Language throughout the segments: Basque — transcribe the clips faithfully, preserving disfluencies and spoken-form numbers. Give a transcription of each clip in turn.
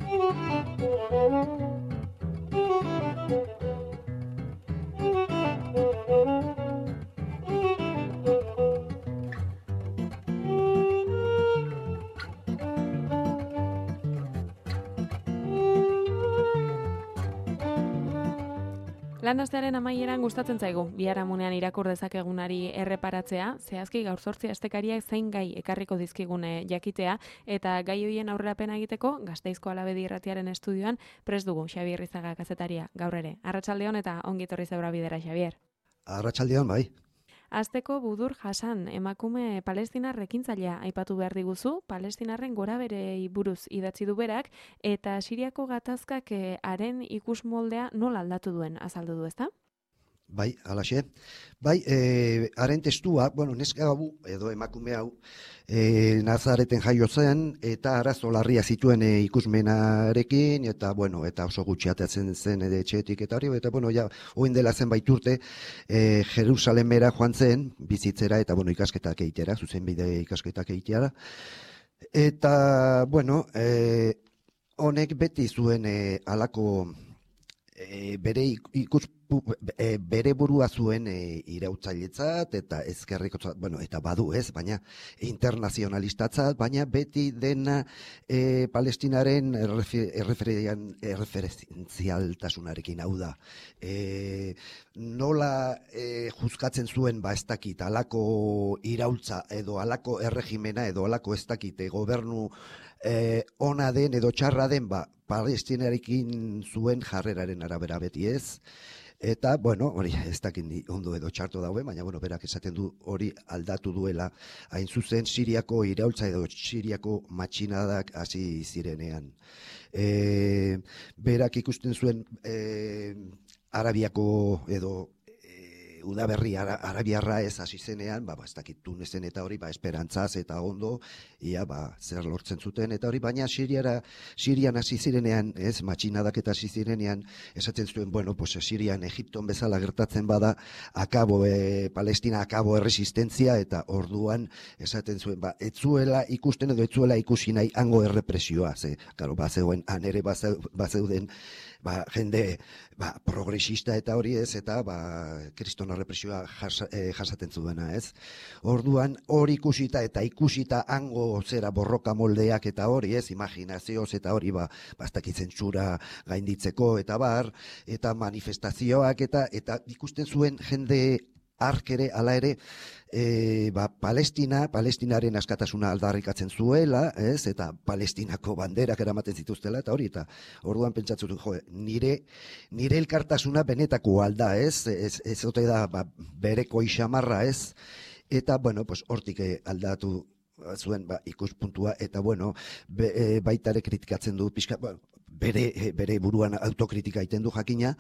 Lan astearen amaieran gustatzen zaigu, biharamunean irakur dezakegunari erreparatzea, zehazki gaur zortzi astekariak zein gai ekarriko dizkigune jakitea, eta gai hoien aurrerapena egiteko Gasteizko Alabedi Irratiaren estudioan prest dugu Xabier Rizaga kazetaria gaur ere. Arratsaldeon eta ongi etorri zeura bidera, Xabier. Arratsaldeon, bai. Azteko Budur Hasan, emakume palestinar ekintzailea aipatu behar diguzu, palestinarren gora berei buruz idatzi du berak, eta Siriako gatazkak haren ikusmoldea nola aldatu duen azaldu du, ezta? Bai, alaxe. Bai, e, haren testua, bueno, neska hau, edo emakume hau, e, Nazareten jaio zen, eta arazo larria zituen e, ikusmenarekin, eta, bueno, eta oso gutxi atatzen zen ede etxetik, eta hori, eta, bueno, ja, oin dela zenbait urte, e, Jerusalemera joan zen, bizitzera, eta, bueno, ikasketak egitera, zuzenbide ikasketak egitera. Eta, bueno, e, honek beti zuen e, alako e, bere ikus E, bere burua zuen e, iraultzailetzat eta ezkerrikotzat, bueno, eta badu ez, baina internazionalistatzat, baina beti dena e, Palestinaren erreferentzialtasunarekin, hau da. E, nola e, juzgatzen zuen, ba ez dakit, alako iraultza edo alako erregimena edo alako ez dakit, gobernu e, ona den edo txarra den, ba, Palestinarekin zuen jarreraren arabera beti ez. Eta, bueno, hori ez dakit ondo edo txarto daue, baina, bueno, berak esaten du hori aldatu duela, hain zuzen Siriako iraultza edo Siriako matxinadak hasi zirenean. E, berak ikusten zuen e, Arabiako edo udaberri ara, arabiarra ez hasi zenean, ba, ba, ez dakit Tunesen eta hori, ba, esperantzaz eta ondo, ia, ba, zer lortzen zuten, eta hori, baina Siriara, Sirian hasi zirenean, ez, matxinadak eta hasi zirenean, esaten zuen, bueno, pues, Sirian, Egipton bezala gertatzen bada, akabo, e, Palestina akabo erresistentzia, eta orduan, esaten zuen, ba, etzuela ikusten edo etzuela ikusi nahi hango errepresioa, ze, karo, ba, zegoen, han ere bazeuden, ba, jende, ba, progresista eta hori ez, eta, ba, kriston represioa jas, eh, jasaten zuena, ez? Orduan, hori ikusita eta ikusita hango zera borroka moldeak eta hori, ez? Imaginazioz eta hori, ba, bastakit zentsura gainditzeko eta bar, eta manifestazioak eta eta ikusten zuen jende ark ere, ala ere, e, ba, Palestina, Palestinaren askatasuna aldarrikatzen zuela, ez? Eta Palestinako banderak eramaten zituztela, eta hori, eta orduan pentsatzen du, jo, nire, nire elkartasuna benetako alda, ez? Ez, ez ote da, ba, bereko ixamarra, ez? Eta, bueno, pues, hortik aldatu zuen, ba, ikuspuntua, eta, bueno, be, e, baitare kritikatzen du, pixka, ba, bere, bere buruan autokritika egiten du jakina,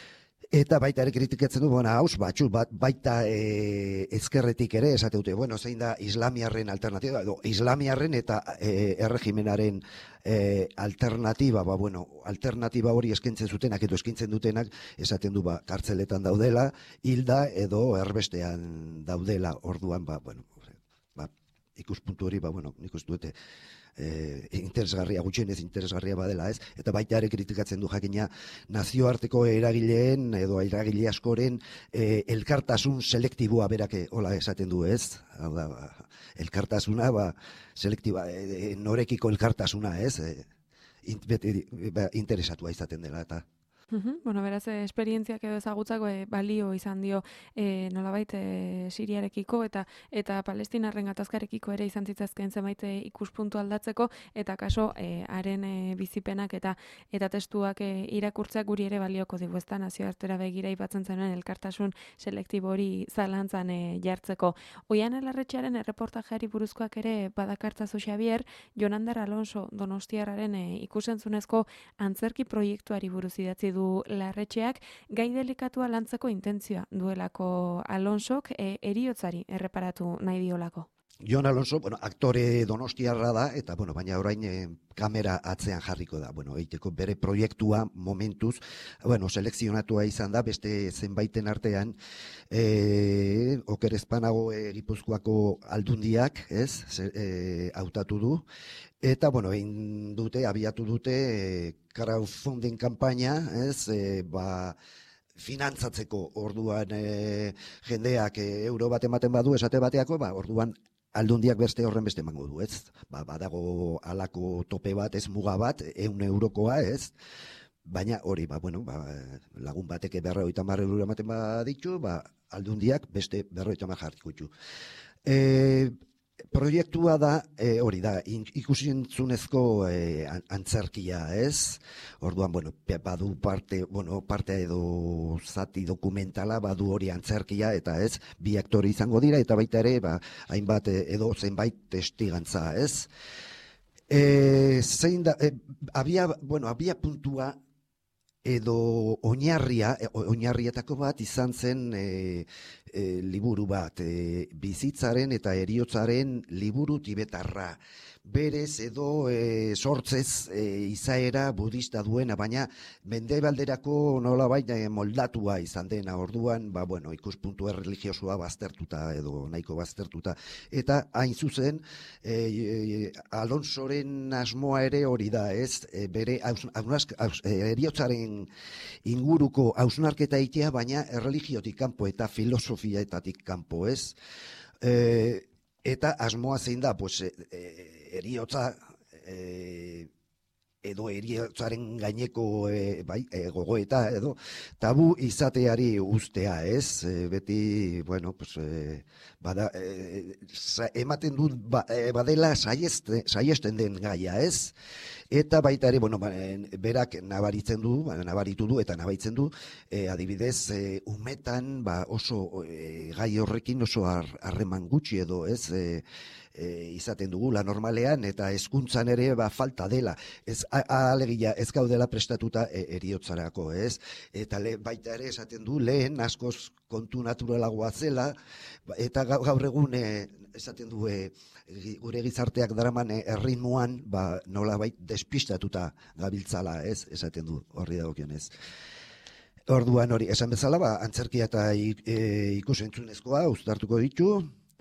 eta baita ere kritikatzen du, bueno, haus batxu, bat, baita e, ezkerretik ere, esate dute, bueno, zein da islamiarren alternatiba, edo islamiarren eta e, erregimenaren e, alternatiba, ba, bueno, alternatiba hori eskentzen zutenak edo eskintzen dutenak, esaten du, ba, kartzeletan daudela, hilda edo erbestean daudela, orduan, ba, bueno, ba, ikuspuntu hori, ba, bueno, nik uste dute, E, interesgarria, gutxienez interesgarria badela, ez? Eta baita ere kritikatzen du jakina nazioarteko eragileen edo eragile askoren e, elkartasun selektiboa berak hola esaten du, ez? Hau da, ba, elkartasuna, ba, selektiba, e, norekiko elkartasuna, ez? E, in, beti, ba, interesatua izaten dela, eta Uhum, bueno, beraz, eh, esperientziak edo ezagutzako eh, balio izan dio eh, nolabait eh, Siriarekiko eta eta Palestinarren gatazkarekiko ere izan zitzazken zenbait eh, ikuspuntu aldatzeko, eta kaso eh, haren eh, bizipenak eta eta testuak eh, irakurtzeak guri ere balioko digu, ezta, nazioartera begira aipatzen zenuen elkartasun selektibo hori zalantzan eh, jartzeko. Oian Larretxearen erreportajeari buruzkoak ere badakartzazu, Xabier, Jonander Alonso Donostiarraren eh, ikusentzunezko antzerki proiektuari buruz idatzi du Larretxeak, gai delikatua lantzeko intentzioa duelako Alonsok e, eriotzari erreparatu nahi diolako. Jon Alonso, bueno, aktore donostiarra da, eta, bueno, baina orain eh, kamera atzean jarriko da. Bueno, eiteko bere proiektua momentuz, bueno, selekzionatua izan da, beste zenbaiten artean, eh, oker ezpanago eh, Gipuzkoako aldundiak, ez, eh, hautatu du, eta, bueno, egin dute, abiatu dute, eh, crowdfunding kanpaina, ez, eh, ba, finantzatzeko orduan e, jendeak e, euro bat ematen badu esate bateako, ba, orduan aldundiak beste horren beste emango du, ez? Ba, badago halako tope bat, ez muga bat, ehun eurokoa, ez? Baina hori, ba, bueno, ba, lagun bateke berrogeita hamar euro ematen baditu, ba, aldundiak beste berrogeita hamar jarriko ditu. E, proiektua da, e, hori da, ikusentzunezko e, antzerkia, ez? Orduan, bueno, badu parte, bueno, parte edo zati dokumentala, badu hori antzerkia, eta ez, bi aktore izango dira, eta baita ere, ba, hainbat edo zenbait testigantza, ez? E, zein da, e, abia, bueno, abia puntua, edo oinarria, oinarrietako bat izan zen e, e, liburu bat, e, bizitzaren eta heriotzaren liburu tibetarra. Berez edo e, sortzez e, izaera budista duena, baina mendebalderako nolabait e, moldatua izan dena. Orduan, ba, bueno, ikuspuntu erreligiosoa baztertuta edo nahiko baztertuta. Eta hain zuzen, e, e, Alonsoren asmoa ere hori da, ez? E, bere aus, aus, aus, e, heriotzaren inguruko hausnarketa egitea, baina erreligiotik kanpo eta filosofiaetatik kanpo, ez? E, eta asmoa zein da, pues, e, heriotza e, edo heriotzaren gaineko e, bai, e, gogoeta edo tabu izateari ustea, ez? E, beti, bueno, pues, e, bada, e, sa, ematen dut ba, e, badela saiesten, saiesten den gaia, ez? Eta baita ere, bueno, ba, berak nabaritzen du, ba, nabaritu du eta nabaitzen du, e, adibidez, e, umetan ba, oso e, gai horrekin oso harreman gutxi edo, ez? E, E, izaten dugula normalean eta hezkuntzan ere ba, falta dela, ez alegia ez gaudela prestatuta e, heriotzarako, ez? Eta le, baita ere esaten du lehen askoz kontu naturalagoa zela, eta gaur egun e, esaten du e, gure gizarteak daraman erritmoan ba, nolabait despistatuta gabiltzala, ez? Esaten du horri dagokionez. Orduan hori, esan bezala, ba, antzerkia eta e, ikusentzunezkoa uztartuko ditu.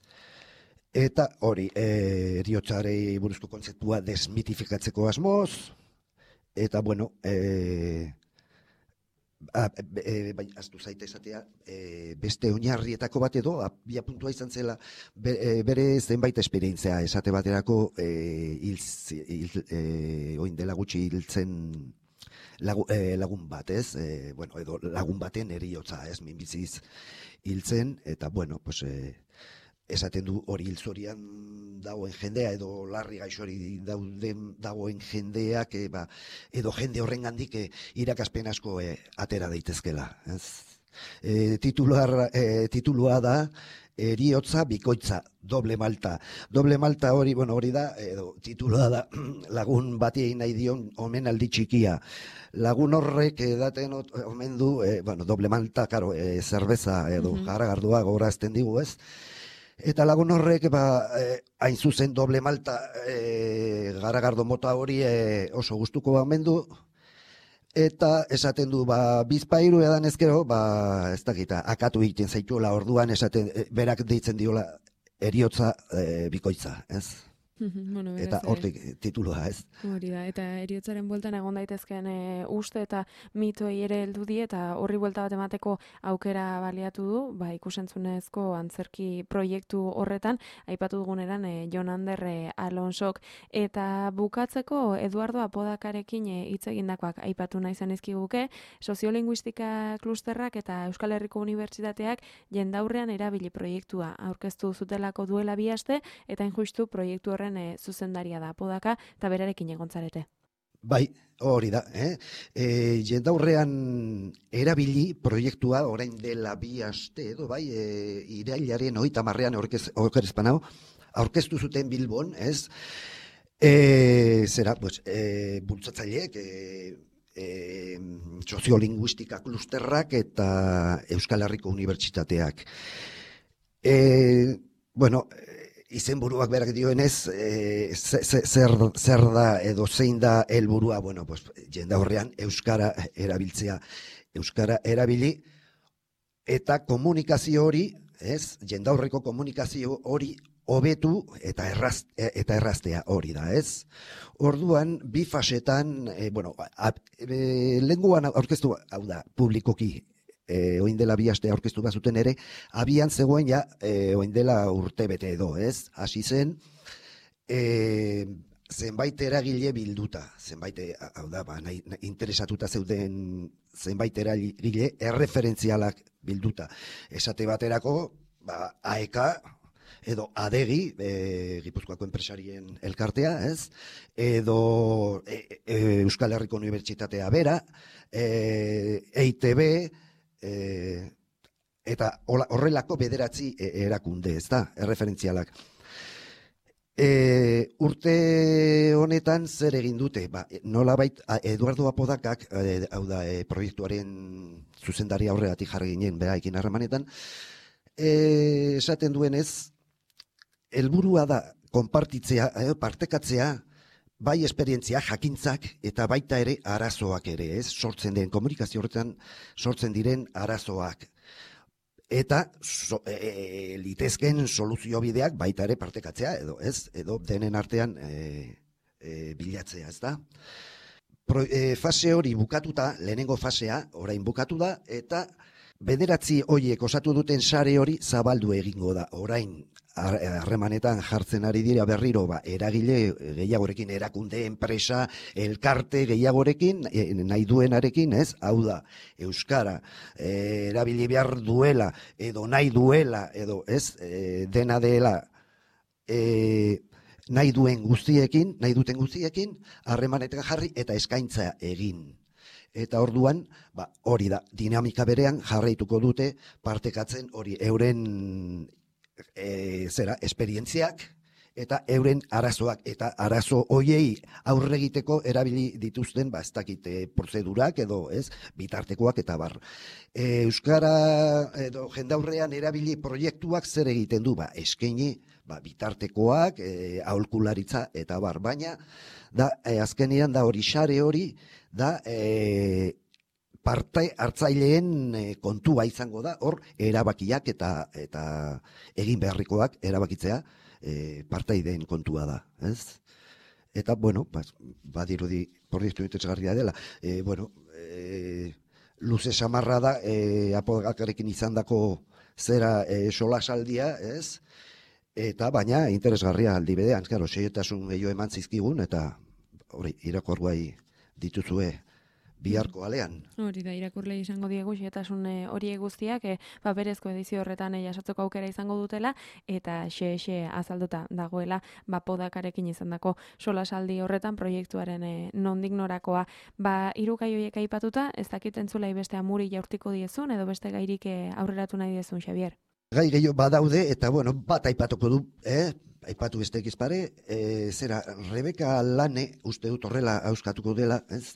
Eta hori, e, heriotzarei buruzko kontzeptua desmitifikatzeko asmoz, eta bueno, e, a, e, bai, aztu zaite esatea, e, beste oinarrietako bat edo, abia puntua izan zela, be, e, bere zenbait esperientzia, esate baterako, e, hil, hil, e, oin dela gutxi hiltzen lagu, e, lagun bat, ez? E, bueno, edo lagun baten heriotza, ez, minbiziz hiltzen, eta bueno, pues, e, esaten du hori hilzorian dagoen jendea edo larri gaixori dauden dagoen jendeak e, ba, edo jende horrengandik e, irakaspen asko e, atera daitezkela, ez? E, titular, e, titulua da heriotza bikoitza, doble malta. Doble malta hori, bueno, hori da, edo titulua da lagun bati egin nahi dion omenaldi txikia. Lagun horrek edaten omen du, e, bueno, doble malta, karo, e, zerbeza edo mm-hmm. jaragardua gogorazten digu, ez? Eta lagun horrek, ba, eh, hain zuzen doble malta eh, garagardo mota hori eh, oso gustuko bamendu, eta esaten du, ba, bizpairu edan ezkero, ba, ez dakita, akatu egiten zaituela orduan, esaten, eh, berak deitzen diola heriotza eh, bikoitza, ez? Bueno, eta hortik titulua, ez? Hori da, eta heriotzaren bueltan egon daitezkeen e, uste eta mitoi ere heldu die, eta horri buelta bat emateko aukera baliatu du, ba, ikusentzunezko antzerki proiektu horretan, aipatu duguneran e, Jon Ander e, Alonsok, eta bukatzeko Eduardo Apodakarekin hitz e, egindakoak aipatu nahi zen izkiguke, soziolinguistika klusterrak eta Euskal Herriko Unibertsitateak jendaurrean erabili proiektua aurkeztu zutelako duela bi aste, eta injustu proiektu horren E, zuzendaria da Apodaka, eta berarekin egontzarete. Bai, hori da, eh? E, jendaurrean erabili proiektua orain dela bi aste edo, bai, e, irailaren hogeita hamarrean okerezpanau, aurkeztu zuten Bilbon, ez? E, zera, pues, e, bultzatzaileek, e, e, soziolinguistika klusterrak eta Euskal Herriko Unibertsitateak. E, bueno, izenburuak berak dioenez, e, zer, zer da edo zein da helburua, bueno, pues, jendaurrean euskara erabiltzea, euskara erabili, eta komunikazio hori, ez, jendaurreko komunikazio hori hobetu eta erraz, eta erraztea hori da, ez? Orduan, bi fasetan, e, bueno, e, lenguan aurkeztu, hau da, publikoki, E, oin dela bi aste aurkeztu bazuten ere, abian zegoen ja, e, oin dela urte bete edo, ez? Hasi zen, e, zenbait eragile bilduta, zenbait, hau da, ba, nahi, interesatuta zeuden zenbait eragile erreferentzialak bilduta. Esate baterako, ba, A E K, edo adegi, e, Gipuzkoako enpresarien elkartea, ez? Edo e, e, Euskal Herriko Unibertsitatea bera, e, E I T B, E, eta horrelako bederatzi erakunde, ez da, erreferentzialak. E, urte honetan zer egin dute? Ba, nolabait, Eduardo Apodakak, e, hau da, e, proiektuaren zuzendari aurregatik jarri ginen, bera, ekin harremanetan, e, esaten duenez, helburua da, konpartitzea, e, partekatzea, bai esperientzia, jakintzak, eta baita ere arazoak ere, ez? Sortzen den, komunikazio horretan sortzen diren arazoak. Eta so, e, litezken soluzio bideak baita ere partekatzea, edo, ez? Edo denen artean e, e, bilatzea, ez da? Pro, e, fase hori bukatuta, lehenengo fasea, orain bukatu da, eta bederatzi horiek osatu duten sare hori zabaldu egingo da, orain harremanetan jartzen ari dira berriro, ba, eragile gehiagorekin, erakunde, enpresa, elkarte gehiagorekin, e, nahi duenarekin, ez? Hau da, euskara e, erabili behar duela, edo nahi duela, edo ez, e, dena dela e, nahi duen guztiekin, nahi duten guztiekin, harremanetan jarri eta eskaintza egin. Eta orduan, ba, hori da, dinamika berean jarraituko dute partekatzen hori euren E, zera, esperientziak eta euren arazoak, eta arazo hoiei aurre egiteko erabili dituzten, ba, ez dakite prozedurak edo, ez, bitartekoak eta bar. E, Euskara edo jendaurrean erabili proiektuak zer egiten du, ba, eskaini, ba, bitartekoak, e, aholkularitza eta bar, baina, da, e, azkenean da hori sare hori, da, e, parte hartzaileen kontua izango da, hor erabakiak eta eta egin beharrikoak erabakitzea e, partaideen kontua da, ez? Eta, bueno, bas, badirudi proiektu interesgarria dela. E, bueno, e, luze samarra da, e, Apodakarekin izandako zera e, solasaldia, ez? Eta, baina, interesgarria aldi bedean, claro, xeiotasun gehiago eman zizkigun, eta hori, irakorguai dituzue biharko alean. Hori da, irakurle izango diegu xetasun horiek guztiak, e, ba, berezko edizio horretan e, jasotzeko aukera izango dutela, eta xe-xe azalduta dagoela, ba, Podakarekin izandako solasaldi horretan proiektuaren e, nondik norakoa. Ba, hiru gai horiek aipatuta, ez dakit entzulei beste amuri jaurtiko diezun, edo beste gairik e, aurreratu nahi diezun, Xabier? Gai gehiago badaude, eta bueno, bat aipatuko du, eh? Aipatu besteik izpare, e, zera, Rebeka Lane, uste dut horrela euskatuko dela, ez?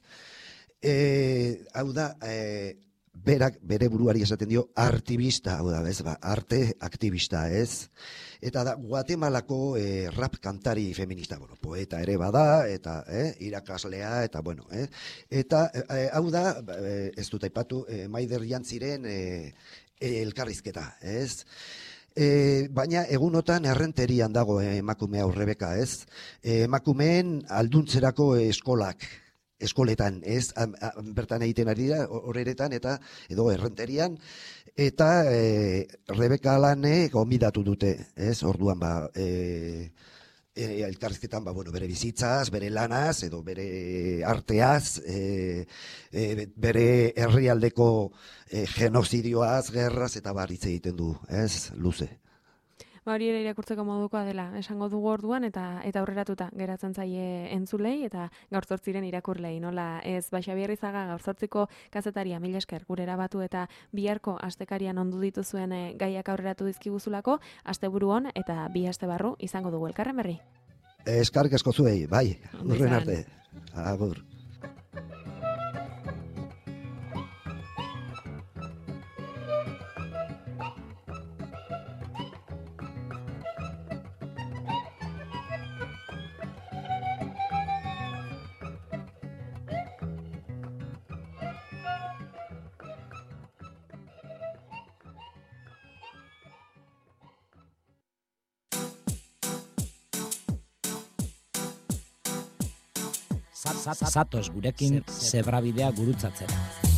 E, hau da, e, berak bere buruari esaten dio artibista, hau da, ez, ba, arte aktivista, ez? Eta da, Guatemalako e, rap kantari feminista, bueno, poeta ere bada, eta e, irakaslea, eta bueno, e, eta e, hau da, e, ez dut aipatu, e, Maider Jantziren e, e, elkarrizketa, ez? E, baina egunotan errenterian dago e, emakume hau Rebeka, ez? E, emakumeen alduntzerako eskolak, eskoletan, ez, am, am, bertan egiten ari dira, horretan, eta edo errenterian, eta e, Rebeka Lane gonbidatu dute, ez, orduan, ba, e, e, elkarrizketan, ba, bueno, bere bizitzaz, bere lanaz, edo bere arteaz, e, e, bere herrialdeko e, genozidioaz, gerraz, eta barritze egiten du, ez, luze. Ba, hori ere irakurtzeko modukoa dela, esango dugu orduan, eta eta aurreratuta geratzen zaie entzulei, eta gaur zortziren irakurlei, nola ez, ba, Xabier Izaga gaur zortziko kazetaria, mila esker, gure erabatu eta biharko astekarian ondu dituzuen e, gaiak aurreratu dizkiguzulako, asteburu on, eta bi aste barru izango dugu elkarren berri. Eskarrik asko zuei, bai, urren arte, agur. Zatoz gurekin zebrabidea gurutzatzera.